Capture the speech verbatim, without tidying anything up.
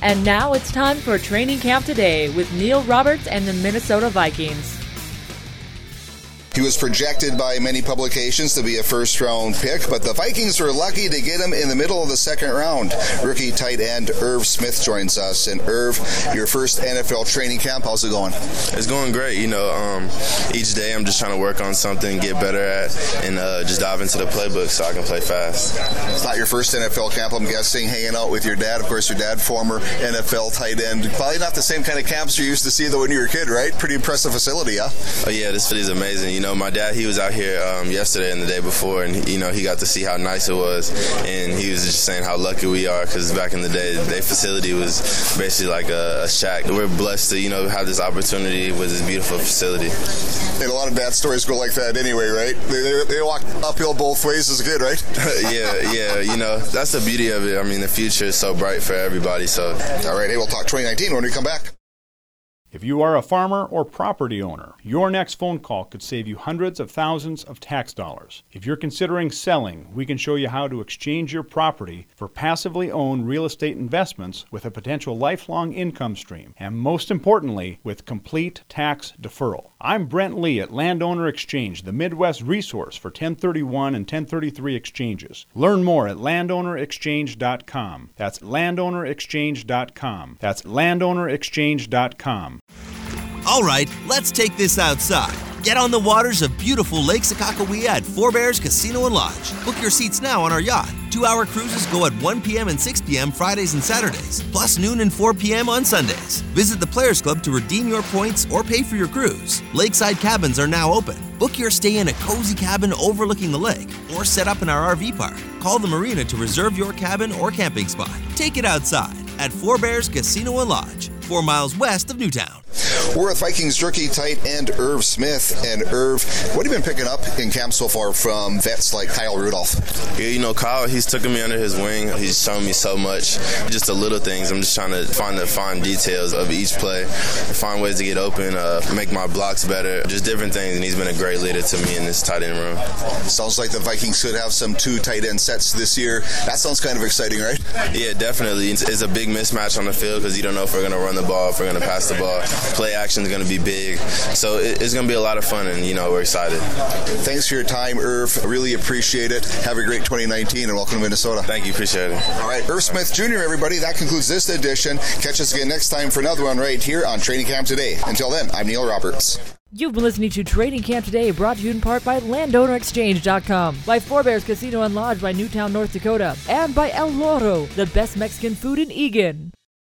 And now it's time for Training Camp Today with Neil Roberts and the Minnesota Vikings. He was projected by many publications to be a first-round pick, but the Vikings were lucky to get him in the middle of the second round. Rookie tight end Irv Smith joins us. And Irv, your first N F L training camp, how's it going? It's going great. You know, um, each day I'm just trying to work on something, get better at, and uh, just dive into the playbook so I can play fast. It's not your first N F L camp, I'm guessing, hanging out with your dad. Of course, your dad, former N F L tight end. Probably not the same kind of camps you used to see, though, when you were a kid, right? Pretty impressive facility, huh? Oh, yeah, this facility is amazing. You know, my dad, he was out here um, yesterday and the day before, and, you know, he got to see how nice it was, and he was just saying how lucky we are, because back in the day, their facility was basically like a, a shack. We're blessed to, you know, have this opportunity with this beautiful facility. And a lot of dad stories go like that anyway, right? They, they, they walk uphill both ways as a kid, right? yeah, yeah, you know, that's the beauty of it. I mean, the future is so bright for everybody, so. All right, hey, we'll talk twenty nineteen when we come back. If you are a farmer or property owner, your next phone call could save you hundreds of thousands of tax dollars. If you're considering selling, we can show you how to exchange your property for passively owned real estate investments with a potential lifelong income stream, and most importantly, with complete tax deferral. I'm Brent Lee at Landowner Exchange, the Midwest resource for ten thirty-one and ten thirty-three exchanges. Learn more at landowner exchange dot com. That's landowner exchange dot com. That's landowner exchange dot com. All right, let's take this outside. Get on the waters of beautiful Lake Sakakawea at Four Bears Casino and Lodge. Book your seats now on our yacht. Two-hour cruises go at one p.m. and six p.m. Fridays and Saturdays, plus noon and four p.m. on Sundays. Visit the Players Club to redeem your points or pay for your cruise. Lakeside cabins are now open. Book your stay in a cozy cabin overlooking the lake or set up in our R V park. Call the marina to reserve your cabin or camping spot. Take it outside at Four Bears Casino and Lodge, four miles west of Newtown. We're with Vikings rookie tight end Irv Smith. And Irv, what have you been picking up in camp so far from vets like Kyle Rudolph? Yeah, you know, Kyle, he's taken me under his wing. He's shown me so much. Just the little things. I'm just trying to find the fine details of each play, find ways to get open, uh, make my blocks better, just different things. And he's been a great leader to me in this tight end room. Sounds like the Vikings could have some two tight end sets this year. That sounds kind of exciting, right? Yeah, definitely. It's, it's a big mismatch on the field because you don't know if we're going to run the ball, if we're going to pass the ball. Play action is going to be big. So it, it's going to be a lot of fun, and, you know, we're excited. Thanks for your time, Irv. I really appreciate it. Have a great twenty nineteen, and welcome to Minnesota. Thank you. Appreciate it. All right, Irv Smith Junior, everybody. That concludes this edition. Catch us again next time for another one right here on Training Camp Today. Until then, I'm Neil Roberts. You've been listening to Training Camp Today, brought to you in part by landowner exchange dot com, by Four Bears Casino and Lodge by Newtown, North Dakota, and by El Loro, the best Mexican food in Eagan.